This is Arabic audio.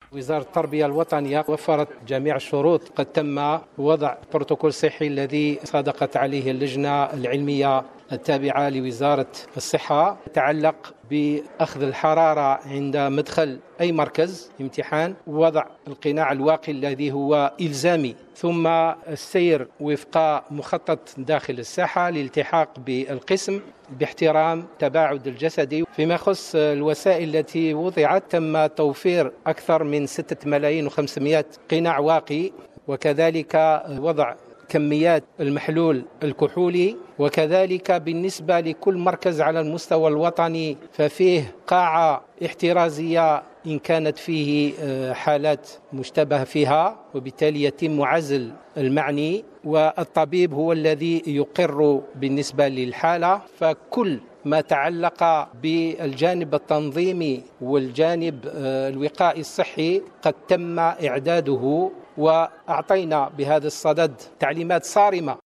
وزارة التربية الوطنية وفرت جميع الشروط، قد تم وضع بروتوكول صحي الذي صادقت عليه اللجنة العلمية التابعة لوزارة الصحة، يتعلق بأخذ الحرارة عند مدخل أي مركز امتحان، ووضع القناع الواقي الذي هو إلزامي، ثم السير وفق مخطط داخل الساحة للالتحاق بالقسم باحترام تباعد الجسدي. فيما يخص الوسائل التي وضعت، تم توفير أكثر من 6,500,000 قناع واقي، وكذلك وضع كميات المحلول الكحولي، وكذلك بالنسبة لكل مركز على المستوى الوطني ففيه قاعة احترازية إن كانت فيه حالات مشتبه فيها، وبالتالي يتم عزل المعني والطبيب هو الذي يقر بالنسبة للحالة. فكل ما تعلق بالجانب التنظيمي والجانب الوقائي الصحي قد تم إعداده، وأعطينا بهذا الصدد تعليمات صارمة